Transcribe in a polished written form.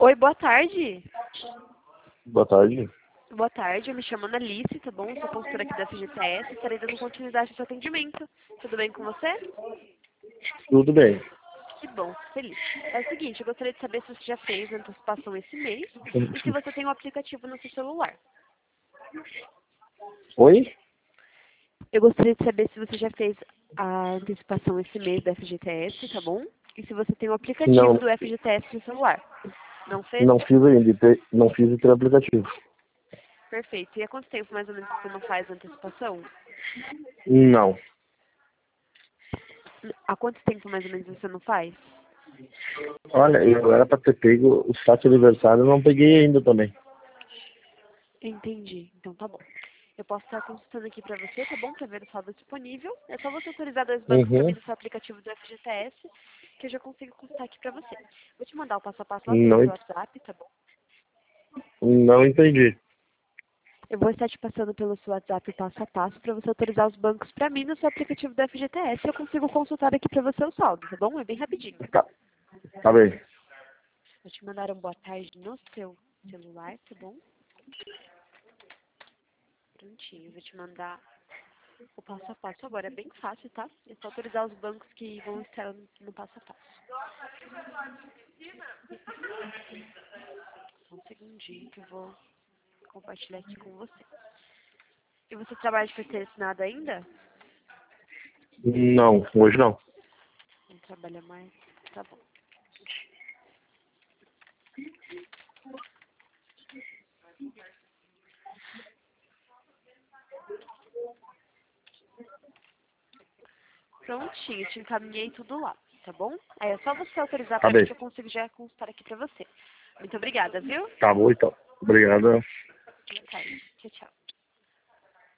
Oi, boa tarde. Boa tarde. Boa tarde, eu me chamo Analice, tá bom? Sou consultora aqui da FGTS, estarei dando continuidade ao seu atendimento. Tudo bem com você? Tudo bem. Que bom, fico feliz. É o seguinte, eu gostaria de saber se você já fez a antecipação esse mês e se você tem um aplicativo no seu celular. Oi? Eu gostaria de saber se você já fez a antecipação esse mês da FGTS, tá bom? E se você tem um aplicativo Não, do FGTS no celular. Não fez? não fiz ainda. Não fiz pelo aplicativo. Perfeito. E há quanto tempo mais ou menos você não faz a antecipação? Não. Há quanto tempo mais ou menos você não faz? Olha, eu era pra ter pego o saque aniversário, eu não peguei ainda também. Entendi. Então tá bom. Eu posso estar consultando aqui pra você, tá bom? Pra ver o saldo disponível. É só você autorizar dois bancos pra mim Uhum. no seu aplicativo do FGTS, que eu já consigo consultar aqui pra você. Vou te mandar o passo a passo lá pelo Não, seu WhatsApp, tá bom? não entendi. Eu vou estar te passando pelo seu WhatsApp o passo a passo pra você autorizar os bancos pra mim no seu aplicativo do FGTS. Eu consigo consultar aqui pra você o saldo, tá bom? É bem rapidinho. Tá, tá bem. Vou te mandar um boa tarde no seu celular, tá bom? Prontinho. Vou te mandar o passo a passo agora. É bem fácil, tá? É só autorizar os bancos que vão estar no passo a passo. Só um segundinho que eu vou compartilhar aqui com você. E você trabalha de carteira assinada ainda? Não, hoje não. Não trabalha mais? Tá bom. Prontinho, te encaminhei tudo lá, tá bom? Aí é só você autorizar Tá pra mim bem. que eu consigo já consultar aqui pra você. Muito obrigada, viu? Tá bom então. Obrigado. Boa tarde.